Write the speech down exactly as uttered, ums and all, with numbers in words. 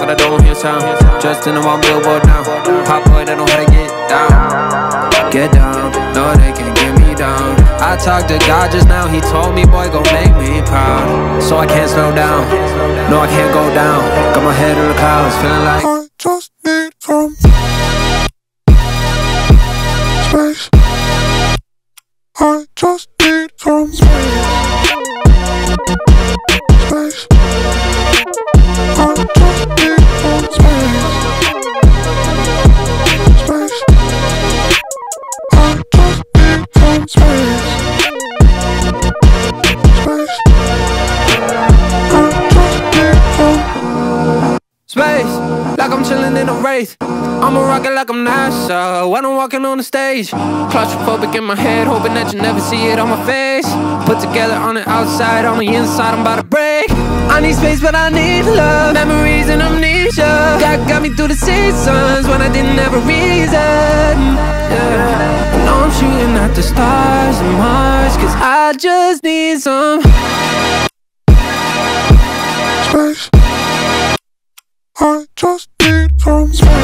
but I don't hear sound. Just in the one billboard now. Hot boy, they know how to get down. Get down, no they can't get me down. I talked to God just now, he told me, boy, gon' make me proud. So I can't slow down, no I can't go down. Got my head in the clouds, feeling like I just need some space. I just need some space. Space. I just need some space. Space. I just need some space. Space. I just need some space, like I'm chillin' in a race. I'm a rocket like I'm NASA when I'm walking on the stage. Claustrophobic in my head, hoping that you never see it on my face. Put together on the outside, on the inside, I'm about to break. I need space, but I need love. Memories and amnesia God got me through the seasons when I didn't have a reason. Yeah. I know I'm shooting at the stars and Mars, cause I just need some space. I just need some space.